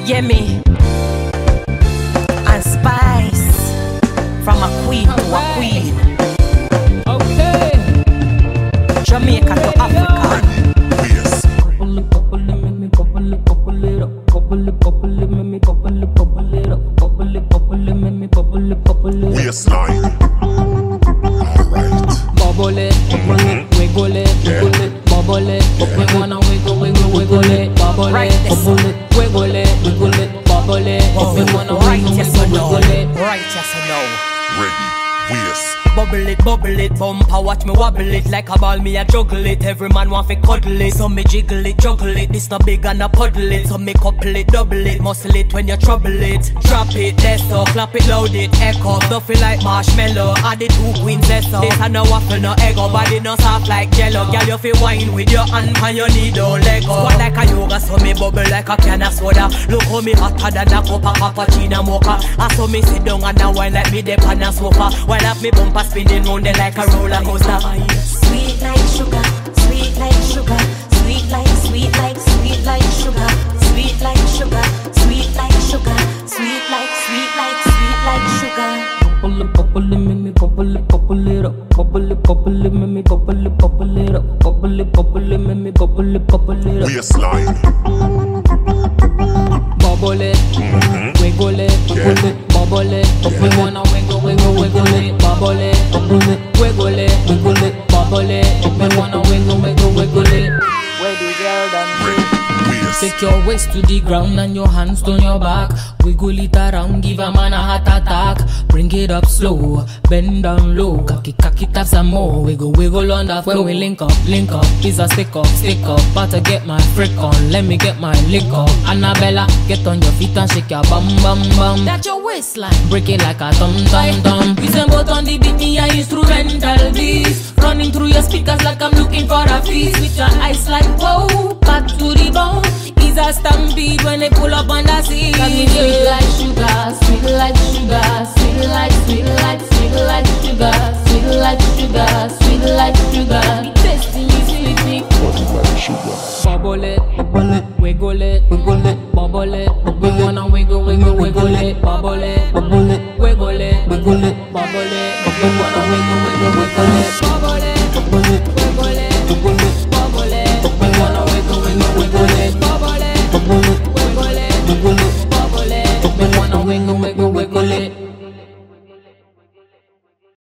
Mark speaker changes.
Speaker 1: Yeah, me and Spice from a queen to a queen.
Speaker 2: Okay.
Speaker 1: Jamaica to Africa.
Speaker 3: Yes. Waistline. Alright.
Speaker 2: Bubble it, wiggle it, wiggle it, bubble it. We wanna wiggle, wiggle, wiggle it, bubble
Speaker 1: Right,
Speaker 2: it, bubble it, wiggle it, wiggle it, bubble it. We wanna
Speaker 1: Right,
Speaker 2: wiggle,
Speaker 1: yes or
Speaker 2: wiggle,
Speaker 1: no?
Speaker 2: wiggle it.
Speaker 1: Right, yes or no?
Speaker 3: Ready. Waist.
Speaker 1: Bubble it, bumper, watch me wobble it. Like a ball, me a juggle it. Every man want fi cuddle it. So me jiggle it, juggle it. This not big and a puddle it. So me couple it, double it. Muscle it when you trouble it. Drop it, that's up, clap it, loud it, echo. Don't feel like marshmallow. Add the two queens, that's up. This a no waffle, no egg. Body no soft like jello. Girl, you fi wine with your hand and your knee don't let go. Squat like a yoga, so me bubble like a can of soda. Look how me hotter than a cup of cappuccino mocha. I saw me sit down and a wine like me dip on a sofa. While up me bumper spinning round there like a roller coaster.
Speaker 4: Sweet like sugar, sweet like sugar, sweet like sweet like sweet like sugar, sweet like sugar, sweet like sugar, sweet like sweet like sweet like sugar.
Speaker 2: Bubble it, make me bubble it up. Bubble it, make me bubble it up. Bubble it, make me bubble it up.
Speaker 3: Waistline.
Speaker 2: Bubble it, wiggle it, wiggle it, bubble it. We wanna wiggle, wiggle, wiggle it, bubble it, wiggle it, wiggle it, bubble it. We wanna wiggle, wiggle, wiggle it.
Speaker 1: Where the girl done
Speaker 3: Ready. Waist.
Speaker 2: Take your waist to the ground and your hands on your back. Wiggle it around, give a man a heart attack. Bring it up slow, bend down low. Cock it up some more. Wiggle, wiggle on the floor. When we link up, is a stick up. About to get my freak on, let me get my lick up. Annabella, get on your feet and shake your bum bum bum. That's your waistline. Break it like a thumb thumb thumb. We send both on the beat, me a instrumental beats. Running through your speakers like I'm looking for a feast. With your eyes like whoa, back to the bone. Is a stampede when they pull up on the scene. Sweet like sugar, sweet like sugar, sweet like, sweet like, sweet like sugar, sweet like sugar, sweet like sugar.